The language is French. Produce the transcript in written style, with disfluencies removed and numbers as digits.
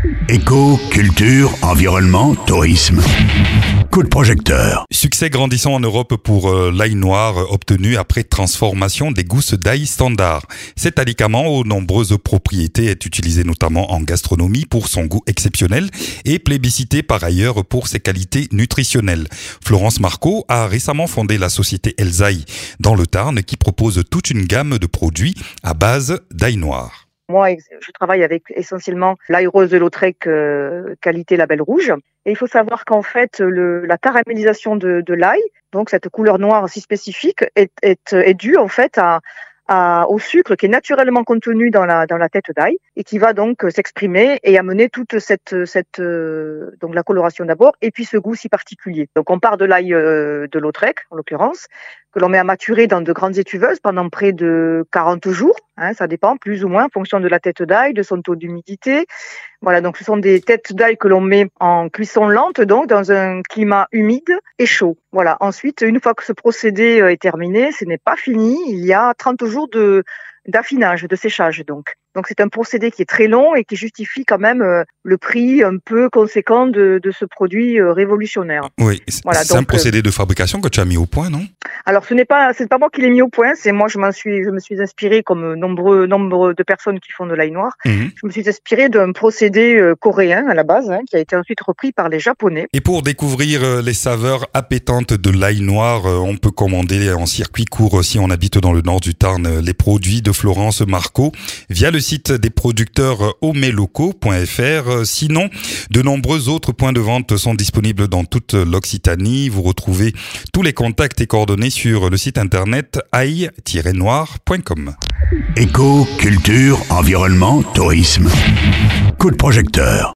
Éco, culture, environnement, tourisme. Coup de projecteur. Succès grandissant en Europe pour l'ail noir obtenu après transformation des gousses d'ail standard. Cet alicament aux nombreuses propriétés est utilisé notamment en gastronomie pour son goût exceptionnel et plébiscité par ailleurs pour ses qualités nutritionnelles. Florence Marco a récemment fondé la société Elsaï dans le Tarn qui propose toute une gamme de produits à base d'ail noir. Moi, je travaille avec essentiellement l'ail rose de Lautrec qualité label rouge. Et il faut savoir qu'en fait, la caramélisation de l'ail, donc cette couleur noire si spécifique, est due en fait au sucre qui est naturellement contenu dans la tête d'ail et qui va donc s'exprimer et amener toute cette donc la coloration d'abord et puis ce goût si particulier. Donc on part de l'ail de Lautrec en l'occurrence que l'on met à maturer dans de grandes étuveuses pendant près de 40 jours, ça dépend plus ou moins en fonction de la tête d'ail, de son taux d'humidité. Voilà, donc ce sont des têtes d'ail que l'on met en cuisson lente donc dans un climat humide et chaud. Voilà, ensuite une fois que ce procédé est terminé, ce n'est pas fini, il y a 30 jours d'affinage, de séchage donc. Donc c'est un procédé qui est très long et qui justifie quand même le prix un peu conséquent de ce produit révolutionnaire. Oui, voilà, c'est un procédé de fabrication que tu as mis au point, non ? Alors c'est pas moi qui l'ai mis au point, c'est moi je me suis inspirée comme nombre de personnes qui font de l'ail noir. Je me suis inspirée d'un procédé coréen à la base qui a été ensuite repris par les Japonais. Et pour découvrir les saveurs appétantes de l'ail noir, on peut commander en circuit court si on habite dans le nord du Tarn les produits de Florence Marco via le site des producteurs omelocaux.fr. Sinon, de nombreux autres points de vente sont disponibles dans toute l'Occitanie. Vous retrouvez tous les contacts et coordonnées sur le site internet ail-noir.com. Éco, culture, environnement, tourisme. Coup de projecteur.